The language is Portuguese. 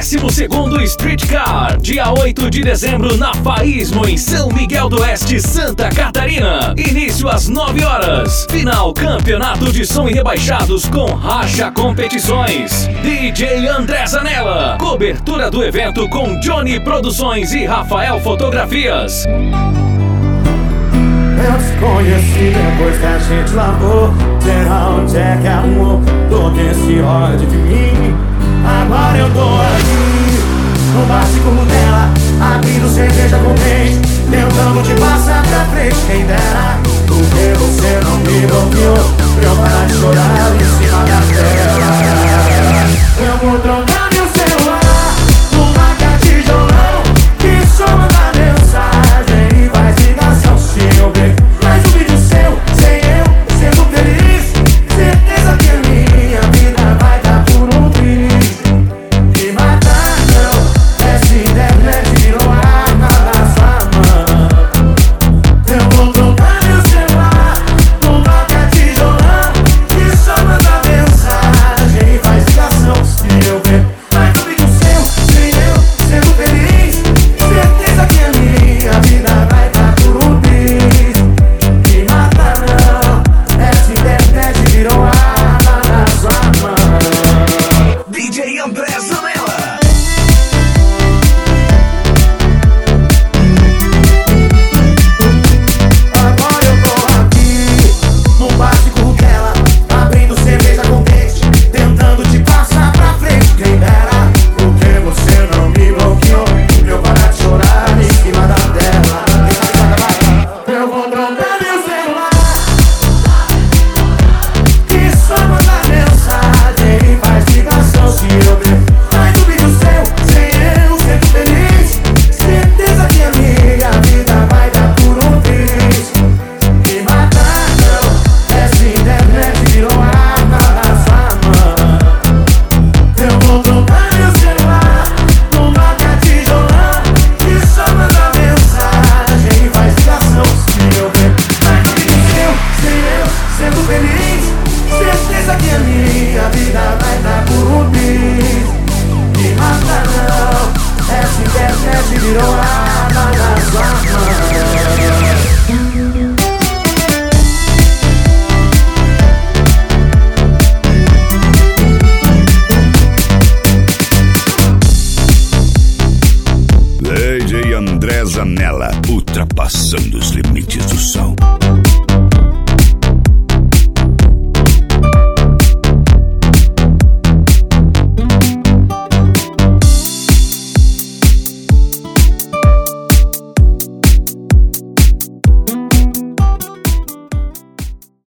12º Streetcar, dia 8 de dezembro na Faísmo, em São Miguel do Oeste, Santa Catarina. Início às 9 horas. Final Campeonato de Som e Rebaixados com Racha Competições. DJ André Zanella. Cobertura do evento com Johnny Produções e Rafael Fotografias. Eu te conheci depois que a gente lavou. Será onde é que arrumou todo esse ódio de mim? Agora eu tô aqui no básico dela, abrindo cerveja com dente, tentando te passar pra frente. Quem dera, porque você não me bloqueou pra eu parar de chorar em cima da tela. Eu vou trocar meu celular numa catijolão, que só manda mensagem e faz ligação. Se eu ver mais um vídeo seu, sem eu sendo feliz, certeza que a minha vida vai dar por um triz. Me matar não, essa internet virou arma da sua mão. Eu vou trocar meu celular numa catijolão, que só manda mensagem e faz ligação. Se eu ver mais um vídeo seu, sem eu sendo feliz, certeza que a minha vida vai dar por um triz. Me matar não, essa internet virou arma da sua mão. DJ André Zanella. Agora eu tô aqui no básico dela, abrindo cerveja com dente, tentando te passar pra frente. Quem dera, porque você não me bloqueou pra eu parar de chorar em cima da tela. Eu vou trocar meu celular, que só manda mensagem e faz ligação. Se eu ver mais um vídeo seu, sem eu sendo feliz, certeza que a minha vida vai dar por um triz. Me matar não, essa internet virou arma da sua mão. Eu vou trocar meu celular numa catijolão, que só manda mensagem e faz ligação. Se eu ver mais um vídeo seu, sem eu sendo feliz, certeza que a minha vida vai dar por um triz. Me matar não, essa internet virou arma da sua mão. DJ André Zanella, ultrapassando os limites.